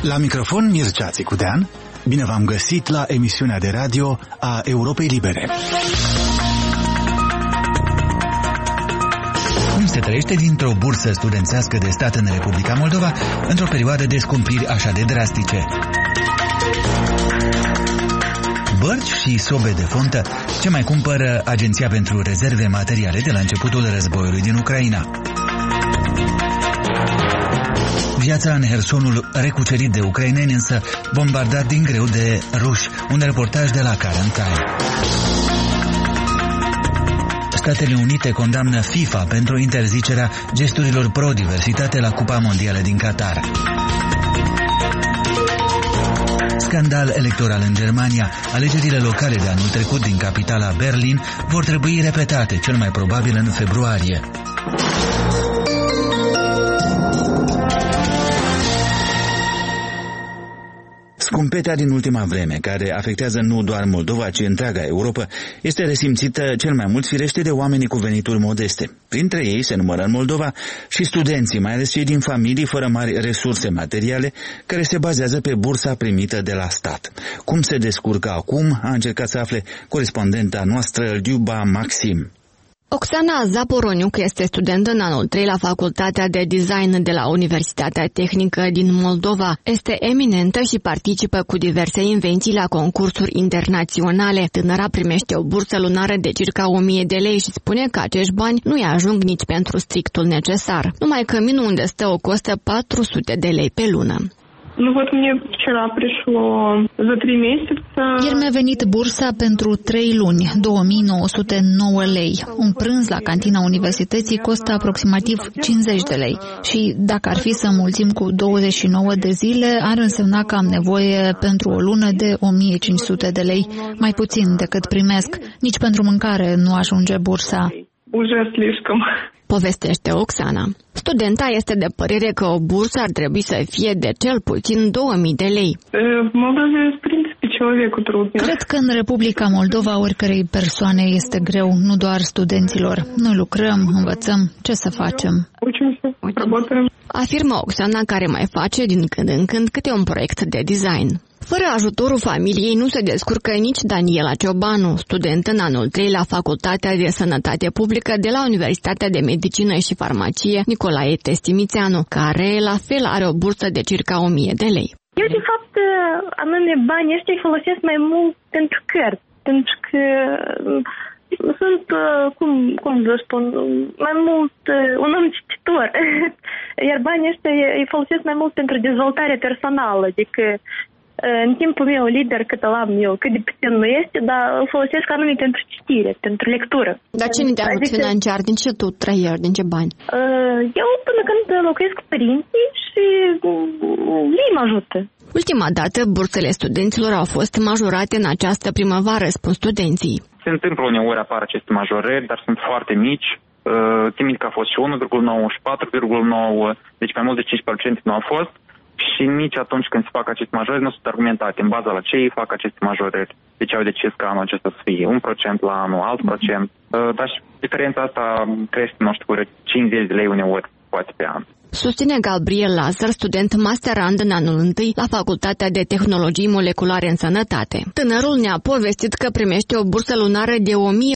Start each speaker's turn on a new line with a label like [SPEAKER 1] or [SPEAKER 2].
[SPEAKER 1] La microfon Mircea Țicudean, bine v-am găsit la emisiunea de radio a Europei Libere.
[SPEAKER 2] Cum se trăiește dintr-o bursă studențească de stat în Republica Moldova într-o perioadă de scumpiri așa de drastice? Bărci și sobe de fontă, ce mai cumpără Agenția pentru Rezerve Materiale de la începutul războiului din Ucraina? Viața în Hersonul recucerit de ucraineni, însă bombardat din greu de ruși, un reportaj de la Carantai. Statele Unite condamnă FIFA pentru interzicerea gesturilor pro-diversitate la Cupa Mondială din Qatar. Scandal electoral în Germania. Alegerile locale de anul trecut din capitala Berlin vor trebui repetate, cel mai probabil în februarie. Scumpetea din ultima vreme, care afectează nu doar Moldova, ci întreaga Europa, este resimțită cel mai mult firește de oamenii cu venituri modeste. Printre ei se numără în Moldova și studenții, mai ales cei din familii fără mari resurse materiale, care se bazează pe bursa primită de la stat. Cum se descurcă acum, a încercat să afle corespondenta noastră, Liuba Maxim.
[SPEAKER 3] Oksana Zaporoniuc este studentă în anul 3 la Facultatea de Design de la Universitatea Tehnică din Moldova. Este eminentă și participă cu diverse invenții la concursuri internaționale. Tânăra primește o bursă lunară de circa 1000 de lei și spune că acești bani nu-i ajung nici pentru strictul necesar. Numai căminul unde stă o costă 400 de lei pe lună.
[SPEAKER 4] Ieri mi-a venit bursa pentru 3 luni, 2909 lei. Un prânz la cantina universității costă aproximativ 50 de lei. Și dacă ar fi să mulțim cu 29 de zile, ar însemna că am nevoie pentru o lună de 1500 de lei, mai puțin decât primesc. Nici pentru mâncare nu ajunge bursa.
[SPEAKER 3] Povestește Oksana. Studenta este de părere că o bursă ar trebui să fie de cel puțin 2000 de lei.
[SPEAKER 4] Cred că în Republica Moldova oricărei persoane este greu, nu doar studenților. Noi lucrăm, învățăm, ce să facem?
[SPEAKER 3] Afirmă Oksana, care mai face din când în când câte un proiect de design. Fără ajutorul familiei nu se descurcă nici Daniela Ciobanu, student în anul 3 la Facultatea de Sănătate Publică de la Universitatea de Medicină și Farmacie Nicolae Testimițeanu, care la fel are o bursă de circa 1000 de lei.
[SPEAKER 5] Eu, de fapt, anume banii ăștia îi folosesc mai mult pentru cărți, pentru că sunt, cum să spun, mai mult un om cititor. Iar banii ăștia îi folosesc mai mult pentru dezvoltare personală, adică în timpul meu liber, cât îl am eu, cât de puțin nu este, dar îl folosesc anume pentru citire, pentru lectură.
[SPEAKER 3] Dar ce ne financiar? Din ce tu trăiești? Din ce bani?
[SPEAKER 5] Eu până când locuiesc cu părinții și ei mă ajută.
[SPEAKER 3] Ultima dată, bursele studenților au fost majorate în această primăvară, spun studenții.
[SPEAKER 6] Se întâmplă uneori apar aceste majorări, dar sunt foarte mici. Țin minte că a fost și 1,9 și 4,9, deci mai mult de 5% nu au fost. Și nici atunci când se fac aceste majorări nu sunt argumentate în baza la ce ei fac aceste majorări. Deci au decis că anul acesta să fie 1% la anul, alt procent. Dar și diferența asta crește, nu știu, 50 de lei uneori, poate pe an.
[SPEAKER 3] Susține Gabriel Lazar, student masterand în anul 1 la Facultatea de Tehnologii Moleculare în Sănătate. Tânărul ne-a povestit că primește o bursă lunară de